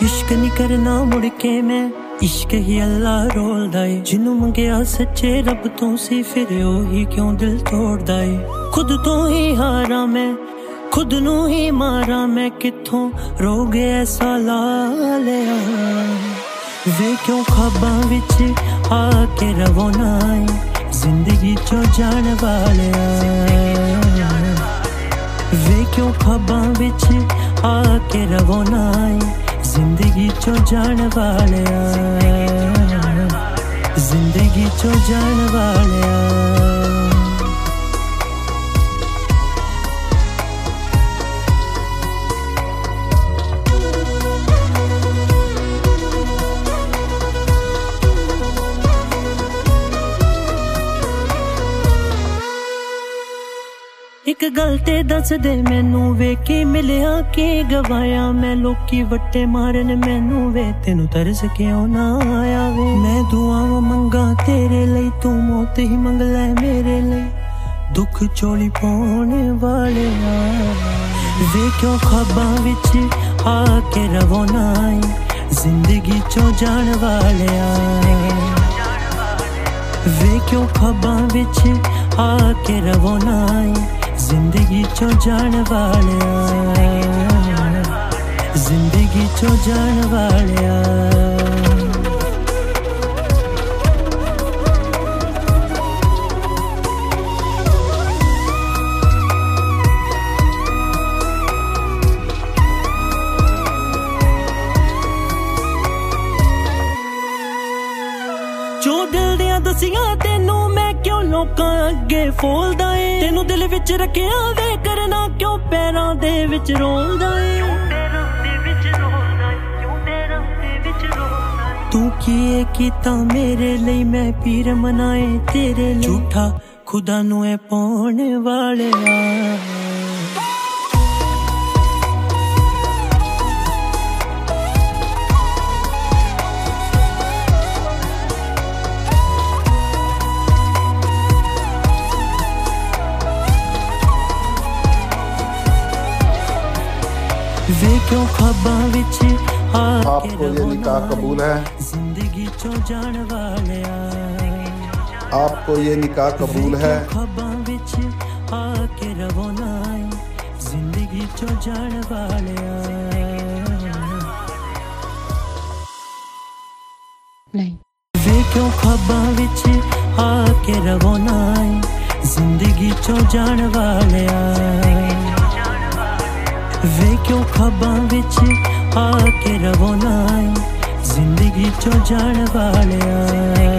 इश्क नहीं करना मुड़ के मैं, इश्क ही अल्लाह रोलदा ए। जिन्नू मंगया सच्चे रब तो सी, फिर ओही क्यों दिल तोड़दा ए। खुद तो ही हारा मैं, खुद नू ही मारा मैं, कित्थों रोग ऐसा ला लिया। वे क्यों ख्वाबां विच आके रवो ना आए, जिंदगी चो जान वालिया। वे क्यों ख्वाबां विच आके रवो ना आए, जिंदगी चो जान वालिया, जिंदगी चो जान वालिया। एक गल ते दस दे मैनू वे, की मिलिया की गवाया मैं। लोकी वट्टे मारन मैनू वे, तेनू तरस क्यों ना आया वे। मैं दुआवां मंगा तेरे लई, तू मौत ही मंग ले मेरे लई। दुख चोली पाने वाले वे क्यों ख्वाबां विच आके रवो ना आए, जिंदगी चो जान वाले। वे क्यों ख्वाबां विच आके रवो ना आए, जिंदगी चो जान वालिया, जिंदगी चो जान वालिया। जो दिल दियां दसियां तेनू मैं, क्यों लोकां अगे फोलदा ए। तेनू दिल विच रखिया वे, करना क्यों पैरां दे विच रोलदा ए। तू किए कीता मेरे लई, मैं पीर मनाए तेरे लई। झूठा खुदा नू ए पाउण वालिया। वे क्यों ख्वाबां विच आपको ये निकाह कबूल है? जिंदगी चो जान वालिया। आपको ये निकाह कबूल है? ख्वाबां विच आके रवो ना आए, जिंदगी चो जान वालिया। नहीं वे क्यों ख्वाबां विच आके रवो ना आए, जिंदगी चो जान वालिया। वे क्यों ख्वाबां विच आके रवो ना आए, जिंदगी चो जान वालिया।